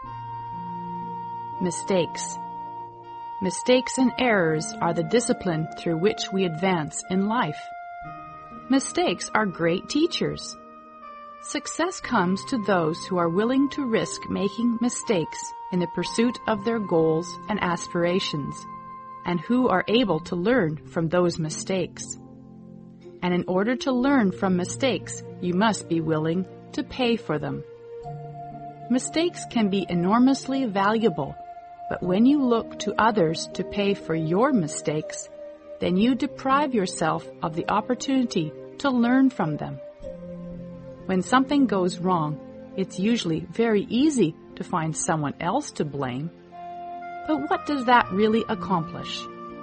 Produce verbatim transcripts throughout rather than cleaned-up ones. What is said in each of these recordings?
Mistakes. Mistakes and errors are the discipline through which we advance in life. Mistakes are great teachers. Success comes to those who are willing to risk making mistakes in the pursuit of their goals and aspirations, and who are able to learn from those mistakes. And in order to learn from mistakes, you must be willing to pay for them. Mistakes can be enormously valuable, but when you look to others to pay for your mistakes, then you deprive yourself of the opportunity to learn from them. When something goes wrong, it's usually very easy to find someone else to blame. But what does that really accomplish?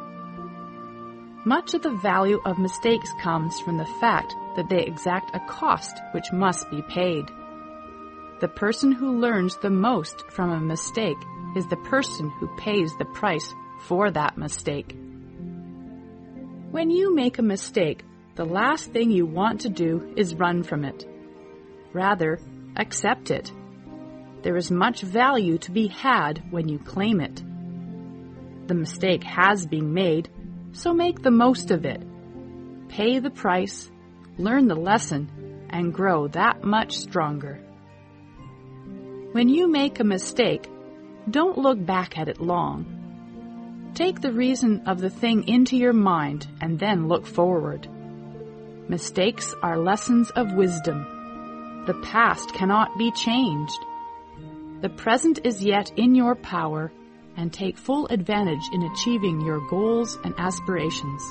Much of the value of mistakes comes from the fact that they exact a cost which must be paid. The person who learns the most from a mistake is the person who pays the price for that mistake. When you make a mistake, the last thing you want to do is run from it. Rather, accept it. There is much value to be had when you claim it. The mistake has been made, so make the most of it. Pay the price, learn the lesson, and grow that much stronger. When you make a mistake, don't look back at it long. Take the reason of the thing into your mind and then look forward. Mistakes are lessons of wisdom. The past cannot be changed. The present is yet in your power, and take full advantage in achieving your goals and aspirations.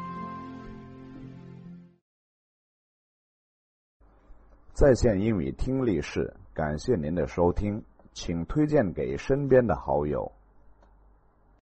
在线英语听力室，感谢您的收听，请推荐给身边的好友。